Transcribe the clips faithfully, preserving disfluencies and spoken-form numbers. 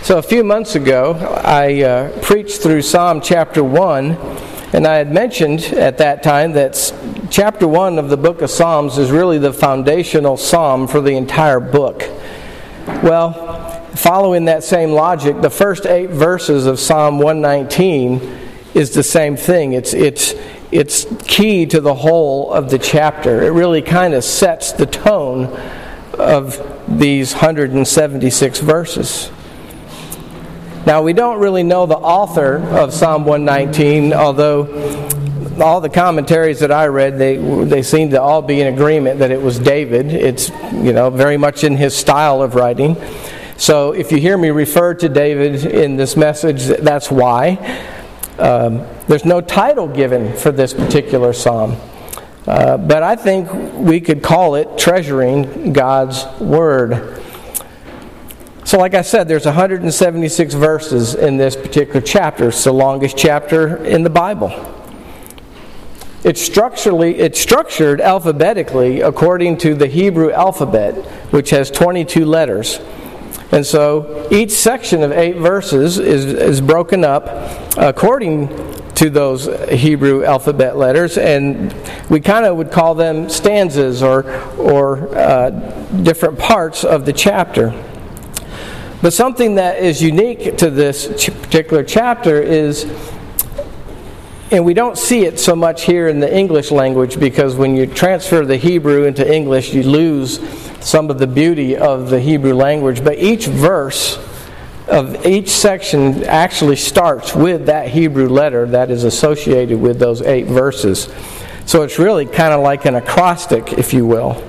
So a few months ago, I uh, preached through Psalm chapter one, and I had mentioned at that time that chapter one of the book of Psalms is really the foundational psalm for the entire book. Well, following that same logic, the first eight verses of Psalm one nineteen is the same thing. It's it's it's key to the whole of the chapter. It really kind of sets the tone of these one hundred seventy-six verses. Now, we don't really know the author of Psalm one nineteen, although all the commentaries that I read, they they seem to all be in agreement that it was David. It's, you know, very much in his style of writing. So if you hear me refer to David in this message, that's why. Um, there's no title given for this particular psalm. Uh, but I think we could call it Treasuring God's Word. So like I said, there's one hundred seventy-six verses in this particular chapter. It's the longest chapter in the Bible. It's structurally it's structured alphabetically according to the Hebrew alphabet, which has twenty-two letters. And so each section of eight verses is, is broken up according to those Hebrew alphabet letters, and we kind of would call them stanzas or, or uh, different parts of the chapter. But something that is unique to this ch- particular chapter is, and we don't see it so much here in the English language, because when you transfer the Hebrew into English, you lose some of the beauty of the Hebrew language. But each verse of each section actually starts with that Hebrew letter that is associated with those eight verses. So it's really kind of like an acrostic, if you will.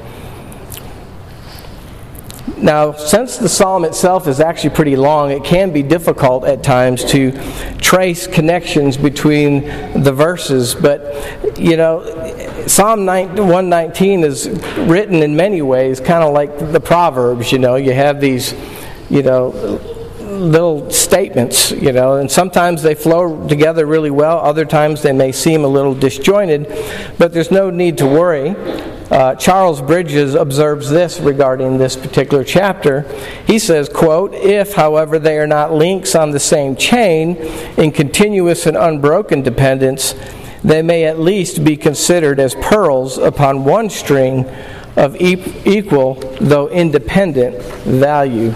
Now, since the psalm itself is actually pretty long, it can be difficult at times to trace connections between the verses. But, you know, Psalm one nineteen is written in many ways kind of like the Proverbs. You know, you have these, you know, little statements, you know, and sometimes they flow together really well. Other times they may seem a little disjointed, but there's no need to worry. Uh, Charles Bridges observes this regarding this particular chapter. He says, quote, "If, however, they are not links on the same chain in continuous and unbroken dependence, they may at least be considered as pearls upon one string of e- equal, though independent, value."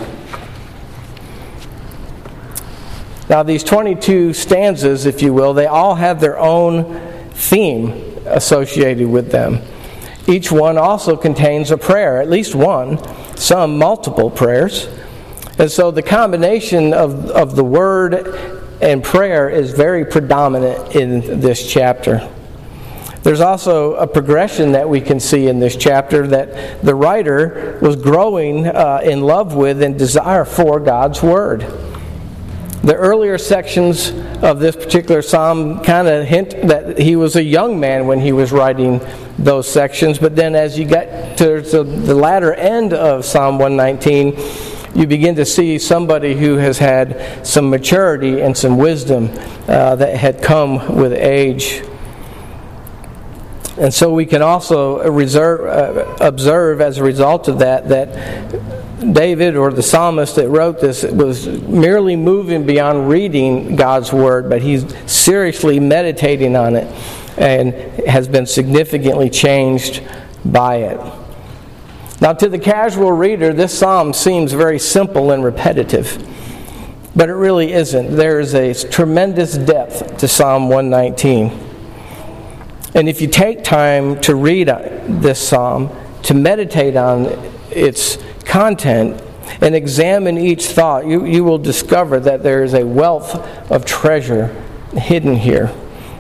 Now, these twenty-two stanzas, if you will, they all have their own theme associated with them. Each one also contains a prayer, at least one, some multiple prayers. And so the combination of, of the word and prayer is very predominant in this chapter. There's also a progression that we can see in this chapter that the writer was growing uh, in love with and desire for God's Word. The earlier sections of this particular psalm kind of hint that he was a young man when he was writing those sections. But then as you get to the latter end of Psalm one nineteen, you begin to see somebody who has had some maturity and some wisdom uh, that had come with age. And so we can also reserve, uh, observe as a result of that that David, or the psalmist that wrote this, was merely moving beyond reading God's Word, but he's seriously meditating on it and has been significantly changed by it. Now, to the casual reader, this psalm seems very simple and repetitive, but it really isn't. There is a tremendous depth to Psalm one nineteen. And if you take time to read this psalm, to meditate on its content, and examine each thought, you, you will discover that there is a wealth of treasure hidden here.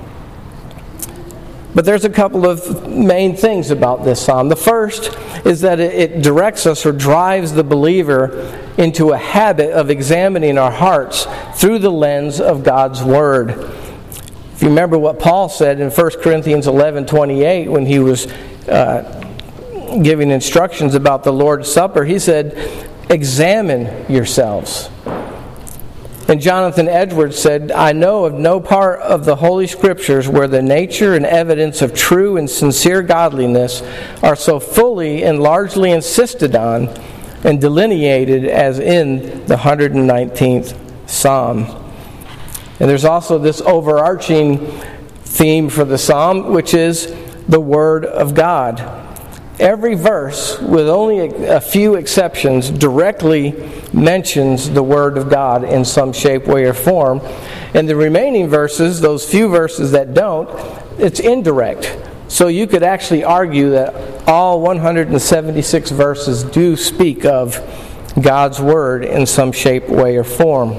But there's a couple of main things about this psalm. The first is that it, it directs us or drives the believer into a habit of examining our hearts through the lens of God's Word. If you remember what Paul said in First Corinthians eleven twenty-eight when he was uh, giving instructions about the Lord's Supper, he said, "Examine yourselves." And Jonathan Edwards said, "I know of no part of the Holy Scriptures where the nature and evidence of true and sincere godliness are so fully and largely insisted on, and delineated as in the one hundred nineteenth Psalm. And there's also this overarching theme for the Psalm, which is the Word of God. Every verse, with only a few exceptions, directly mentions the Word of God in some shape, way, or form. And the remaining verses, those few verses that don't, it's indirect. So you could actually argue that all one hundred seventy-six verses do speak of God's Word in some shape, way, or form.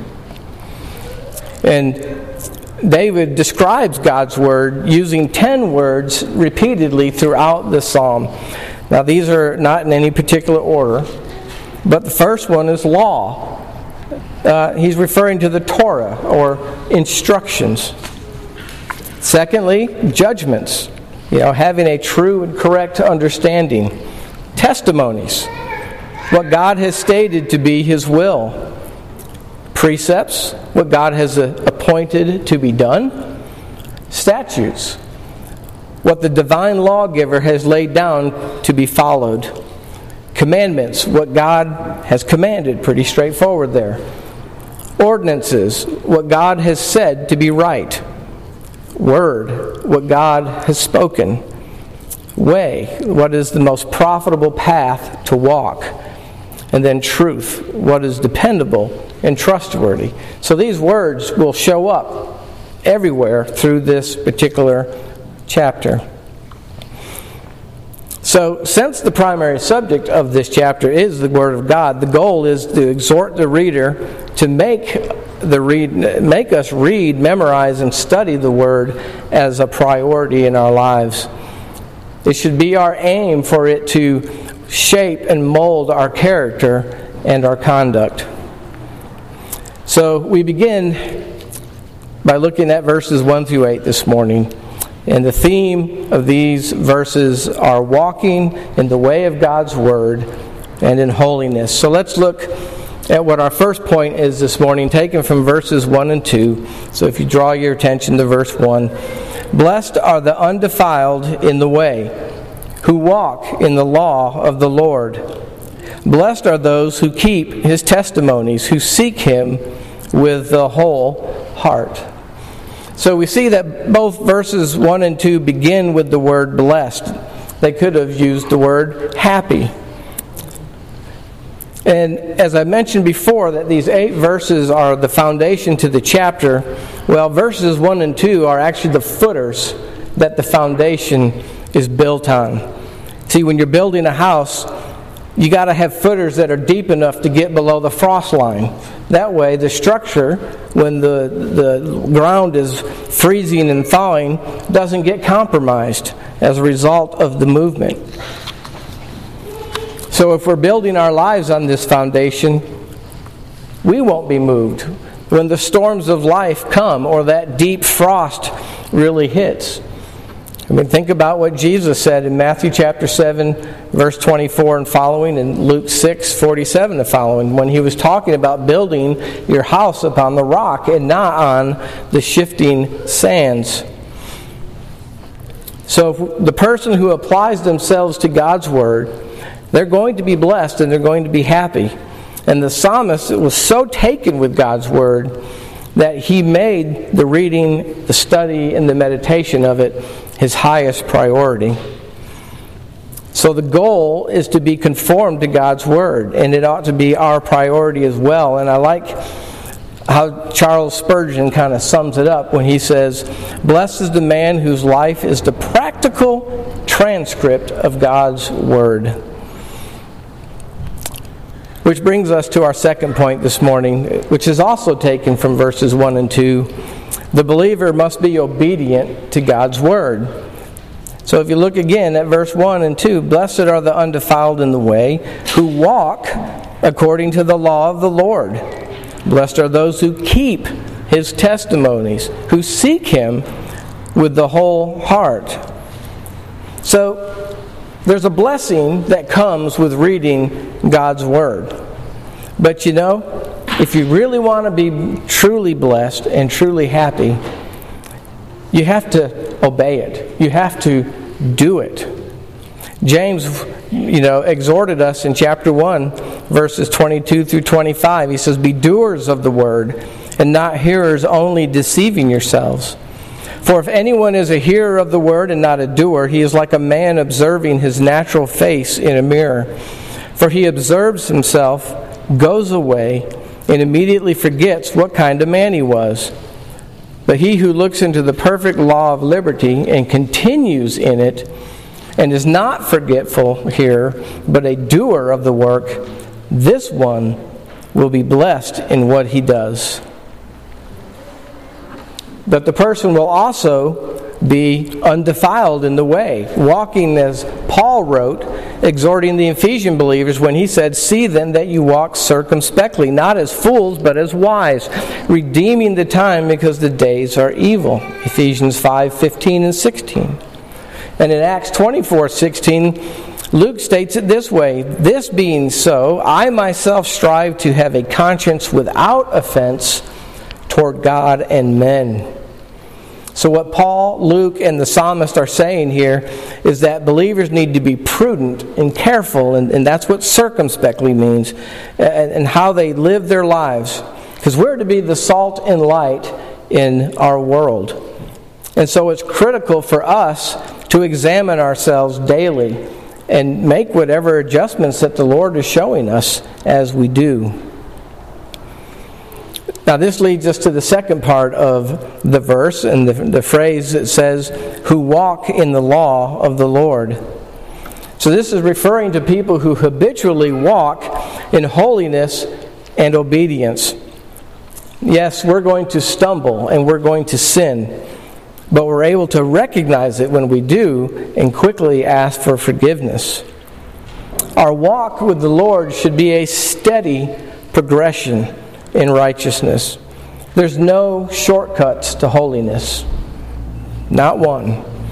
And David describes God's Word using ten words repeatedly throughout the Psalm. Now these are not in any particular order, but the first one is law. Uh, he's referring to the Torah, or instructions. Secondly, judgments. You know, having a true and correct understanding. Testimonies. What God has stated to be His will. Precepts. What God has uh, appointed to be done. Statutes. What the divine lawgiver has laid down to be followed. Commandments. What God has commanded. Pretty straightforward there. Ordinances. What God has said to be right. Word, what God has spoken. Way, what is the most profitable path to walk. And then truth, what is dependable and trustworthy. So these words will show up everywhere through this particular chapter. So, since the primary subject of this chapter is the Word of God, the goal is to exhort the reader to make the read, make us read, memorize, and study the Word as a priority in our lives. It should be our aim for it to shape and mold our character and our conduct. So, we begin by looking at verses one through eight this morning. And the theme of these verses are walking in the way of God's Word and in holiness. So let's look at what our first point is this morning, taken from verses one and two. So if you draw your attention to verse one. Blessed are the undefiled in the way, who walk in the law of the Lord. Blessed are those who keep His testimonies, who seek Him with the whole heart. So we see that both verses one and two begin with the word blessed. They could have used the word happy. And as I mentioned before, that these eight verses are the foundation to the chapter. Well, verses one and two are actually the footers that the foundation is built on. See, when you're building a house, you got to have footers that are deep enough to get below the frost line. That way, the structure, when the, the ground is freezing and thawing, doesn't get compromised as a result of the movement. So if we're building our lives on this foundation, we won't be moved when the storms of life come or that deep frost really hits. I mean, think about what Jesus said in Matthew chapter seven, verse twenty-four and following, and Luke six, forty-seven and following, when He was talking about building your house upon the rock and not on the shifting sands. So if the person who applies themselves to God's Word, they're going to be blessed and they're going to be happy. And the psalmist was so taken with God's Word that he made the reading, the study, and the meditation of it his highest priority. So the goal is to be conformed to God's Word, and it ought to be our priority as well. And I like how Charles Spurgeon kind of sums it up when he says, "Blessed is the man whose life is the practical transcript of God's Word." Which brings us to our second point this morning, which is also taken from verses one and two. The believer must be obedient to God's Word. So if you look again at verse one and two, blessed are the undefiled in the way, who walk according to the law of the Lord. Blessed are those who keep His testimonies, who seek Him with the whole heart. So there's a blessing that comes with reading God's Word. But you know, if you really want to be truly blessed and truly happy, you have to obey it. You have to do it. James you know, exhorted us in chapter one, verses twenty-two through twenty-five. He says, "Be doers of the word, and not hearers only, deceiving yourselves. For if anyone is a hearer of the word and not a doer, he is like a man observing his natural face in a mirror. For he observes himself, goes away, and immediately forgets what kind of man he was. But he who looks into the perfect law of liberty and continues in it, and is not forgetful here, but a doer of the work, this one will be blessed in what he does." But the person will also be undefiled in the way, walking as Paul wrote, exhorting the Ephesian believers when he said, "See then that you walk circumspectly, not as fools, but as wise, redeeming the time because the days are evil." Ephesians five fifteen and sixteen. And in Acts twenty-four sixteen, Luke states it this way, "This being so, I myself strive to have a conscience without offense toward God and men." So what Paul, Luke, and the psalmist are saying here is that believers need to be prudent and careful, and, and that's what circumspectly means, and, and how they live their lives. Because we're to be the salt and light in our world. And so it's critical for us to examine ourselves daily and make whatever adjustments that the Lord is showing us as we do. Now this leads us to the second part of the verse and the, the phrase that says, "who walk in the law of the Lord." So this is referring to people who habitually walk in holiness and obedience. Yes, we're going to stumble and we're going to sin, but we're able to recognize it when we do and quickly ask for forgiveness. Our walk with the Lord should be a steady progression in righteousness. There's no shortcuts to holiness. Not one.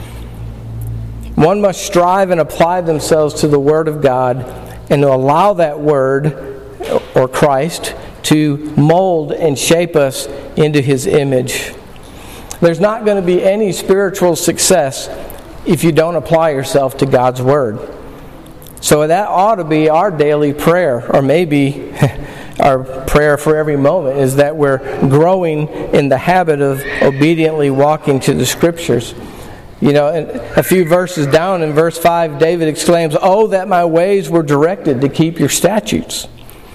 One must strive and apply themselves to the Word of God and to allow that Word, or Christ, to mold and shape us into His image. There's not going to be any spiritual success if you don't apply yourself to God's Word. So that ought to be our daily prayer, or maybe our prayer for every moment, is that we're growing in the habit of obediently walking to the Scriptures. You know, a few verses down in verse five, David exclaims, "Oh, that my ways were directed to keep your statutes."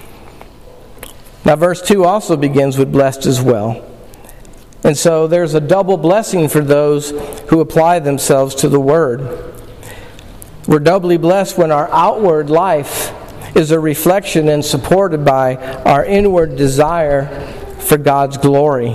Now verse two also begins with "blessed" as well. And so there's a double blessing for those who apply themselves to the Word. We're doubly blessed when our outward life is a reflection and supported by our inward desire for God's glory.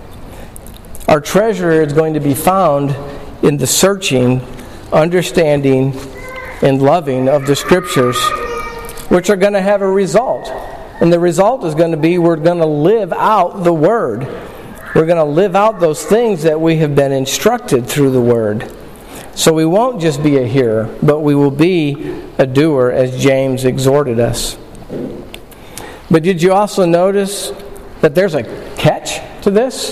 Our treasure is going to be found in the searching, understanding, and loving of the Scriptures, which are going to have a result. And the result is going to be we're going to live out the Word. We're going to live out those things that we have been instructed through the Word. So we won't just be a hearer, but we will be a doer, as James exhorted us. But did you also notice that there's a catch to this?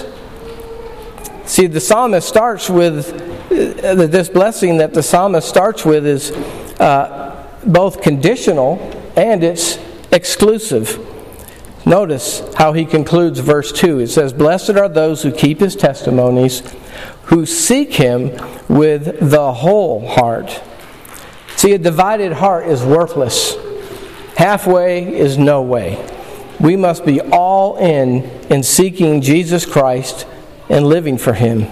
See, the psalmist starts with, uh, this blessing that the psalmist starts with is uh, both conditional and it's exclusive. Notice how he concludes verse two. It says, "Blessed are those who keep His testimonies, who seek Him with the whole heart." See, a divided heart is worthless. Halfway is no way. We must be all in in seeking Jesus Christ and living for Him.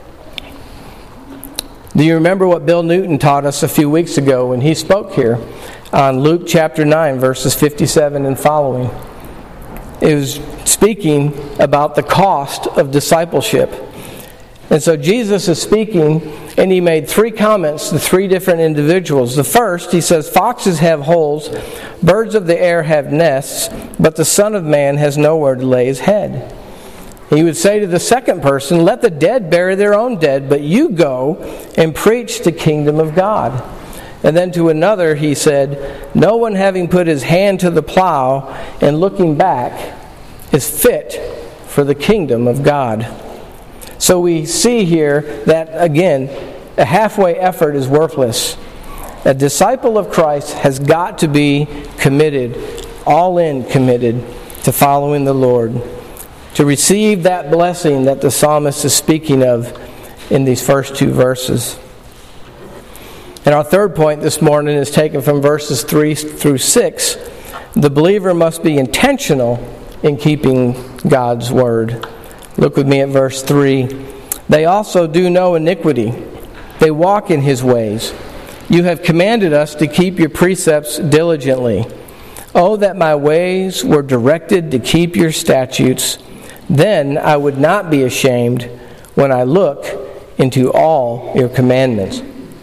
Do you remember what Bill Newton taught us a few weeks ago when he spoke here on Luke chapter nine, verses fifty-seven and following? It was speaking about the cost of discipleship. And so Jesus is speaking, and He made three comments to three different individuals. The first, He says, "Foxes have holes, birds of the air have nests, but the Son of Man has nowhere to lay His head." He would say to the second person, "Let the dead bury their own dead, but you go and preach the kingdom of God." And then to another he said, "No one having put his hand to the plow and looking back is fit for the kingdom of God." So we see here that, again, a halfway effort is worthless. A disciple of Christ has got to be committed, all in committed, to following the Lord, to receive that blessing that the psalmist is speaking of in these first two verses. And our third point this morning is taken from verses three through six. The believer must be intentional in keeping God's word. Look with me at verse three. They also do no iniquity. They walk in his ways. You have commanded us to keep your precepts diligently. Oh, that my ways were directed to keep your statutes. Then I would not be ashamed when I look into all your commandments.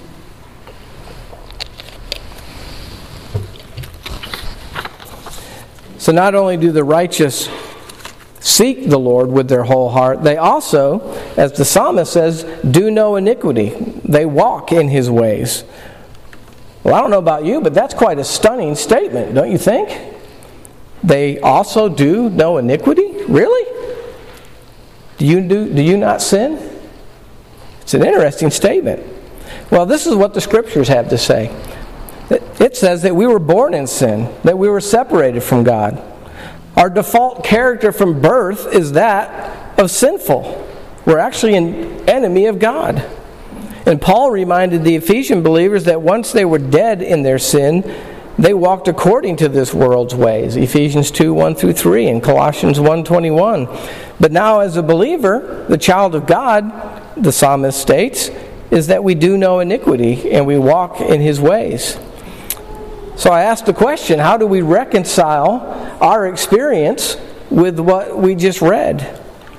So not only do the righteous seek the Lord with their whole heart, they also, as the psalmist says, do no iniquity. They walk in his ways. Well, I don't know about you, but that's quite a stunning statement, don't you think? They also do no iniquity? Really? Do you do, do you not sin? It's an interesting statement. Well, this is what the Scriptures have to say. It says that we were born in sin, that we were separated from God. Our default character from birth is that of sinful. We're actually an enemy of God. And Paul reminded the Ephesian believers that once they were dead in their sin, they walked according to this world's ways. Ephesians two, one through three and Colossians one, twenty-one. But now as a believer, the child of God, the psalmist states, is that we do no iniquity and we walk in his ways. So I asked the question, how do we reconcile our experience with what we just read?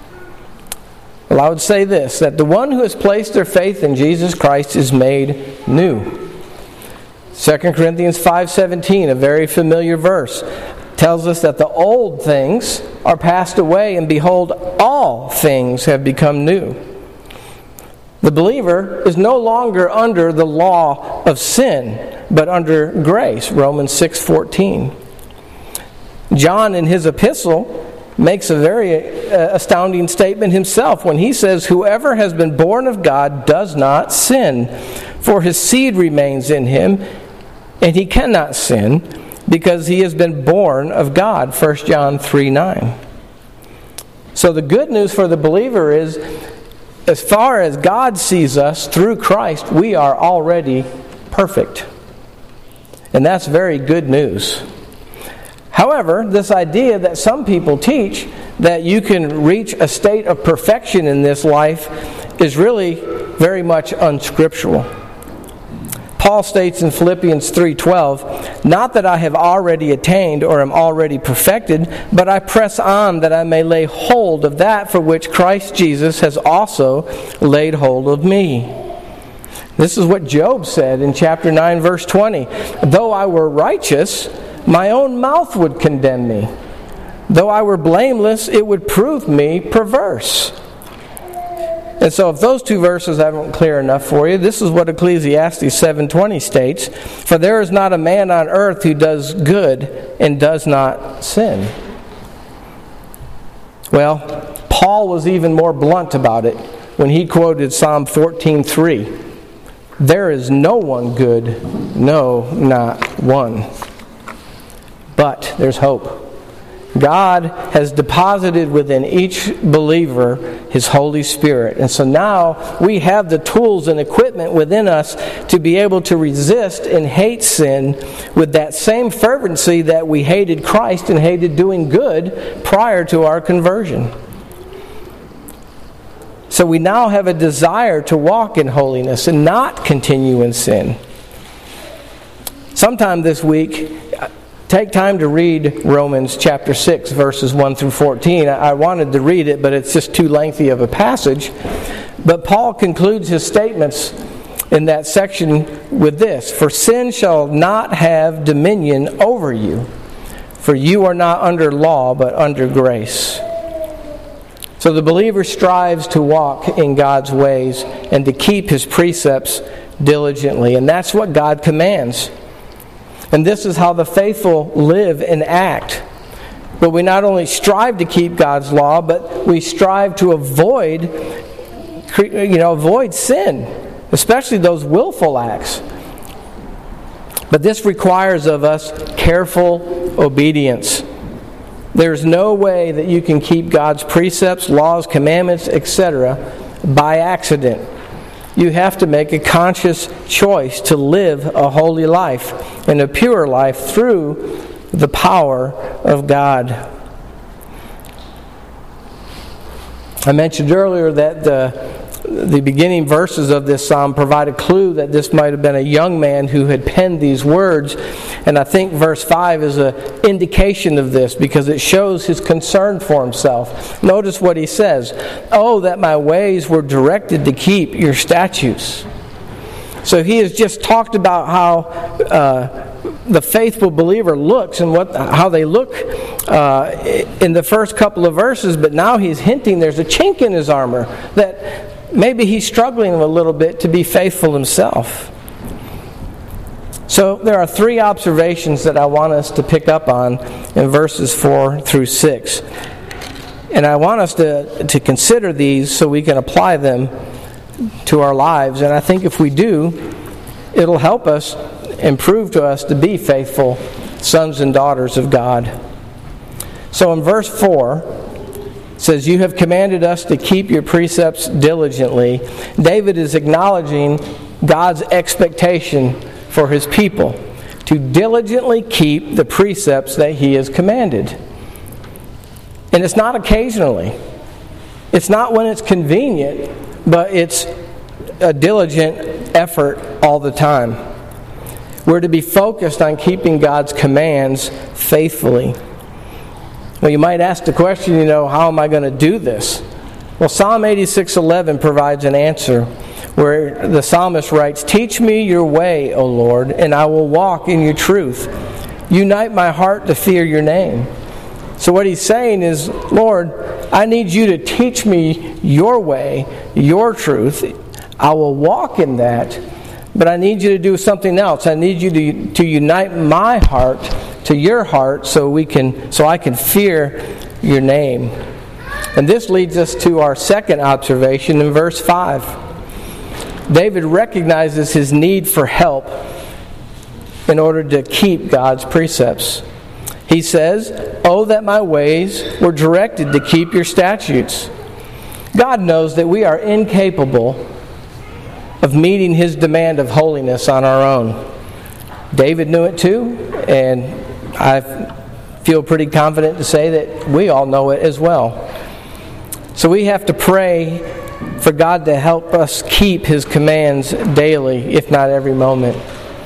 Well, I would say this, that the one who has placed their faith in Jesus Christ is made new. Second Corinthians five seventeen, a very familiar verse, tells us that the old things are passed away, and behold, all things have become new. The believer is no longer under the law of sin, but under grace, Romans six fourteen. John, in his epistle, makes a very uh, astounding statement himself when he says, whoever has been born of God does not sin, for his seed remains in him, and he cannot sin because he has been born of God, First John three nine. So the good news for the believer is, as far as God sees us through Christ, we are already perfect. And that's very good news. However, this idea that some people teach that you can reach a state of perfection in this life is really very much unscriptural. Paul states in Philippians three twelve, not that I have already attained or am already perfected, but I press on that I may lay hold of that for which Christ Jesus has also laid hold of me. This is what Job said in chapter nine, verse twenty. Though I were righteous, my own mouth would condemn me. Though I were blameless, it would prove me perverse. And so if those two verses aren't clear enough for you, this is what Ecclesiastes seven twenty states, for there is not a man on earth who does good and does not sin. Well, Paul was even more blunt about it when he quoted Psalm fourteen three. There is no one good, no, not one. But there's hope. God has deposited within each believer His Holy Spirit. And so now we have the tools and equipment within us to be able to resist and hate sin with that same fervency that we hated Christ and hated doing good prior to our conversion. So we now have a desire to walk in holiness and not continue in sin. Sometime this week, take time to read Romans chapter six, verses one through fourteen. I wanted to read it, but it's just too lengthy of a passage. But Paul concludes his statements in that section with this: for sin shall not have dominion over you, for you are not under law, but under grace. So the believer strives to walk in God's ways and to keep His precepts diligently. And that's what God commands. And this is how the faithful live and act. But we not only strive to keep God's law, but we strive to avoid, you know, avoid sin, especially those willful acts. But this requires of us careful obedience. There's no way that you can keep God's precepts, laws, commandments, et cetera by accident. You have to make a conscious choice to live a holy life and a pure life through the power of God. I mentioned earlier that the The beginning verses of this psalm provide a clue that this might have been a young man who had penned these words. And I think verse five is an indication of this because it shows his concern for himself. Notice what he says. "Oh, that my ways were directed to keep your statutes." So he has just talked about how uh, the faithful believer looks and what how they look uh, in the first couple of verses. But now he's hinting there's a chink in his armor, that maybe he's struggling a little bit to be faithful himself. So there are three observations that I want us to pick up on in verses four through six. And I want us to, to consider these so we can apply them to our lives. And I think if we do, it'll help us and prove to us to be faithful sons and daughters of God. So in verse four, it says, "You have commanded us to keep your precepts diligently." David is acknowledging God's expectation for his people to diligently keep the precepts that he has commanded. And it's not occasionally. It's not when it's convenient, but it's a diligent effort all the time. We're to be focused on keeping God's commands faithfully. Well, you might ask the question, you know, how am I going to do this? Well, Psalm eighty-six eleven provides an answer where the psalmist writes, "Teach me your way, O Lord, and I will walk in your truth. Unite my heart to fear your name." So what he's saying is, Lord, I need you to teach me your way, your truth. I will walk in that, but I need you to do something else. I need you to, to unite my heart to your heart so we can so I can fear your name. And this leads us to our second observation in verse five. David recognizes his need for help in order to keep God's precepts. He says, "Oh, that my ways were directed to keep your statutes." God knows that we are incapable of meeting his demand of holiness on our own. David knew it too, and I feel pretty confident to say that we all know it as well. So we have to pray for God to help us keep his commands daily, if not every moment.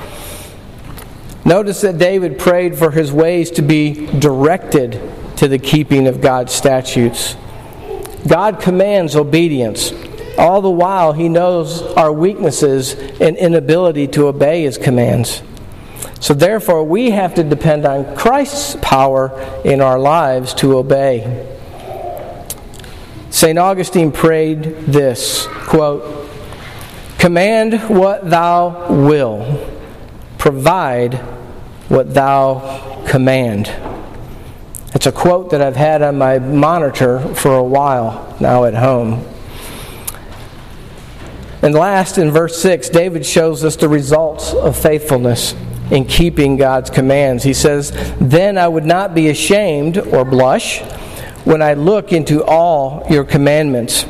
Notice that David prayed for his ways to be directed to the keeping of God's statutes. God commands obedience. All the while, he knows our weaknesses and inability to obey his commands. So therefore, we have to depend on Christ's power in our lives to obey. Saint Augustine prayed this, quote, "Command what thou will, provide what thou command." It's a quote that I've had on my monitor for a while now at home. And last, in verse six, David shows us the results of faithfulness in keeping God's commands. He says, "Then I would not be ashamed or blush when I look into all your commandments."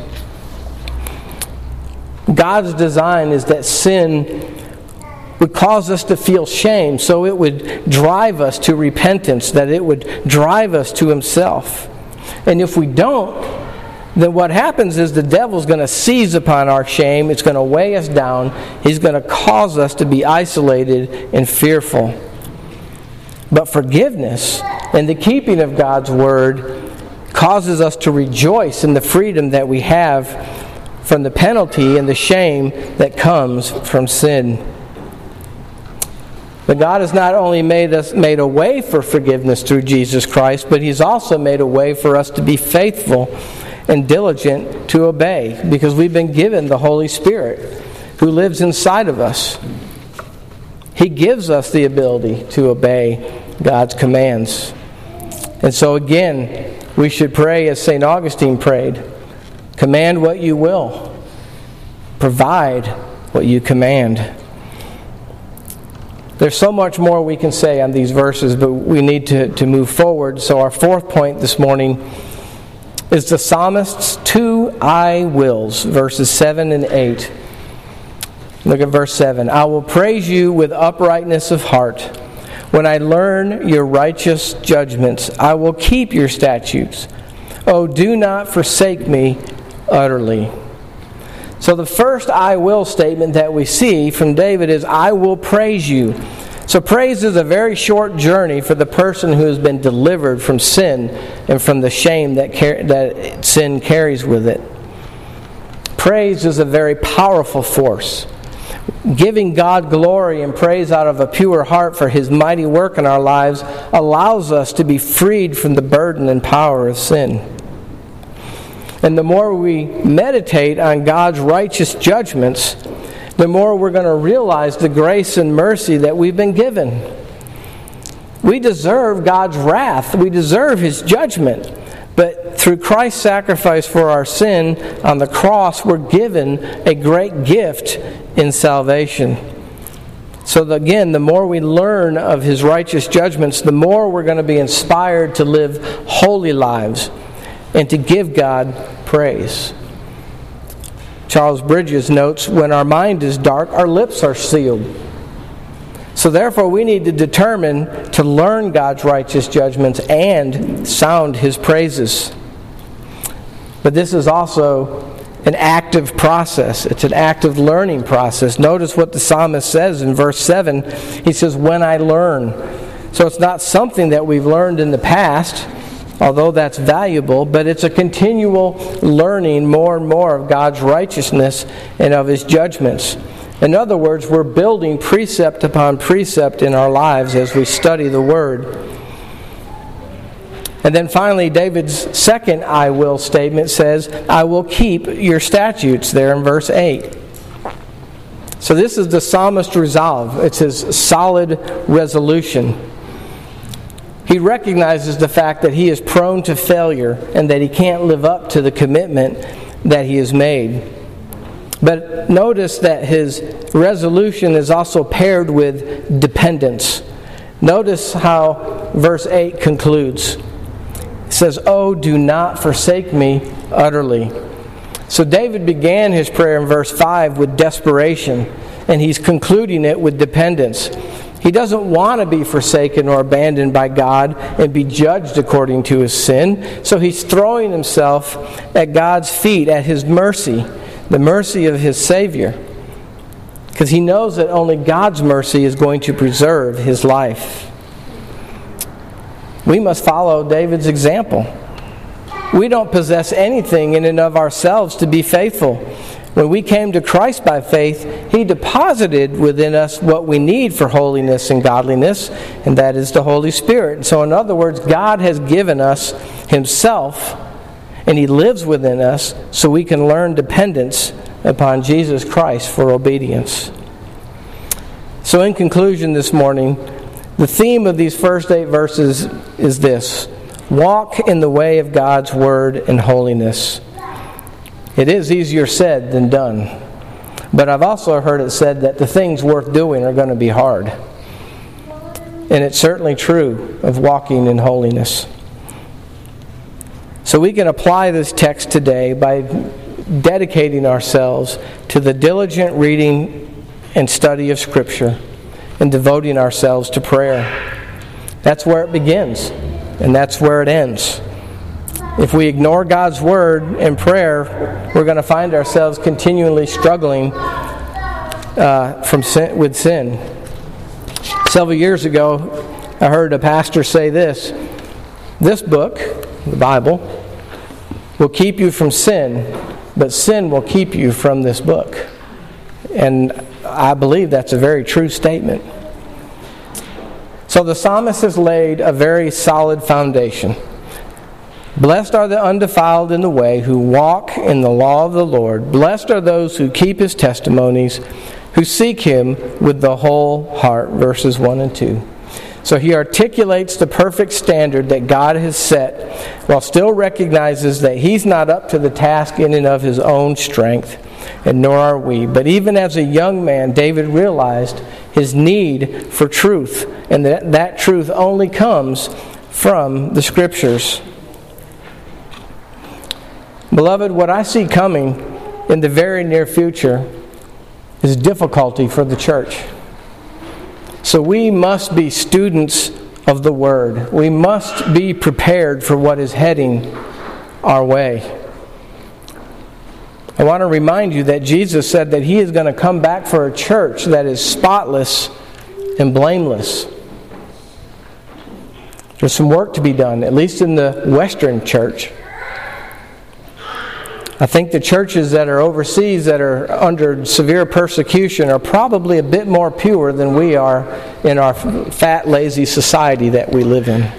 God's design is that sin would cause us to feel shame, so it would drive us to repentance, that it would drive us to himself. And if we don't, then what happens is the devil's going to seize upon our shame. It's going to weigh us down. He's going to cause us to be isolated and fearful. But forgiveness and the keeping of God's word causes us to rejoice in the freedom that we have from the penalty and the shame that comes from sin. But God has not only made us made a way for forgiveness through Jesus Christ, but he's also made a way for us to be faithful and diligent to obey, because we've been given the Holy Spirit who lives inside of us. He gives us the ability to obey God's commands. And so again, we should pray as Saint Augustine prayed, "Command what you will, provide what you command." There's so much more we can say on these verses, but we need to, to move forward. So our fourth point this morning is the psalmist's two I wills, verses seven and eight. Look at verse seven. I will praise you with uprightness of heart. When I learn your righteous judgments, I will keep your statutes. Oh, do not forsake me utterly. So the first I will statement that we see from David is, I will praise you. So praise is a very short journey for the person who has been delivered from sin and from the shame that, car- that sin carries with it. Praise is a very powerful force. Giving God glory and praise out of a pure heart for His mighty work in our lives allows us to be freed from the burden and power of sin. And the more we meditate on God's righteous judgments, the more we're going to realize the grace and mercy that we've been given. We deserve God's wrath. We deserve His judgment. But through Christ's sacrifice for our sin on the cross, we're given a great gift in salvation. So that, again, the more we learn of His righteous judgments, the more we're going to be inspired to live holy lives and to give God praise. Charles Bridges notes, when our mind is dark, our lips are sealed. So therefore we need to determine to learn God's righteous judgments and sound His praises. But this is also an active process. It's an active learning process. Notice what the psalmist says in verse seven. He says, when I learn. So it's not something that we've learned in the past, although that's valuable, but it's a continual learning more and more of God's righteousness and of His judgments. In other words, we're building precept upon precept in our lives as we study the Word. And then finally, David's second I will statement says, I will keep your statutes, there in verse eight. So this is the psalmist's resolve. It's his solid resolution. He recognizes the fact that he is prone to failure and that he can't live up to the commitment that he has made. But notice that his resolution is also paired with dependence. Notice how verse eight concludes. It says, oh, do not forsake me utterly. So David began his prayer in verse five with desperation, and he's concluding it with dependence. He doesn't want to be forsaken or abandoned by God and be judged according to his sin. So he's throwing himself at God's feet, at His mercy, the mercy of his Savior, because he knows that only God's mercy is going to preserve his life. We must follow David's example. We don't possess anything in and of ourselves to be faithful. When we came to Christ by faith, He deposited within us what we need for holiness and godliness, and that is the Holy Spirit. So in other words, God has given us Himself, and He lives within us so we can learn dependence upon Jesus Christ for obedience. So in conclusion this morning, the theme of these first eight verses is this: walk in the way of God's Word and holiness. It is easier said than done. But I've also heard it said that the things worth doing are going to be hard. And it's certainly true of walking in holiness. So we can apply this text today by dedicating ourselves to the diligent reading and study of Scripture and devoting ourselves to prayer. That's where it begins, and that's where it ends. If we ignore God's Word and prayer, we're going to find ourselves continually struggling uh, from sin, with sin. Several years ago, I heard a pastor say this: this book, the Bible, will keep you from sin, but sin will keep you from this book. And I believe that's a very true statement. So the psalmist has laid a very solid foundation. Blessed are the undefiled in the way, who walk in the law of the Lord. Blessed are those who keep His testimonies, who seek Him with the whole heart. Verses one and two. So he articulates the perfect standard that God has set, while still recognizes that he's not up to the task in and of his own strength. and nor are we. But even as a young man, David realized his need for truth, and that that truth only comes from the Scriptures. Beloved, what I see coming in the very near future is difficulty for the church. So we must be students of the Word. We must be prepared for what is heading our way. I want to remind you that Jesus said that He is going to come back for a church that is spotless and blameless. There's some work to be done, at least in the Western church. I think the churches that are overseas that are under severe persecution are probably a bit more pure than we are in our fat, lazy society that we live in.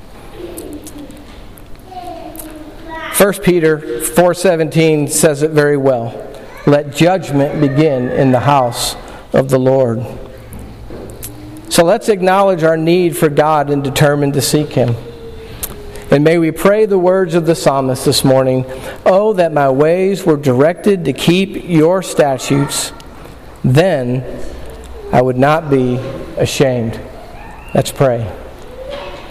First Peter four seventeen says it very well. Let judgment begin in the house of the Lord. So let's acknowledge our need for God and determine to seek Him. And may we pray the words of the psalmist this morning. Oh, that my ways were directed to keep your statutes. Then I would not be ashamed. Let's pray.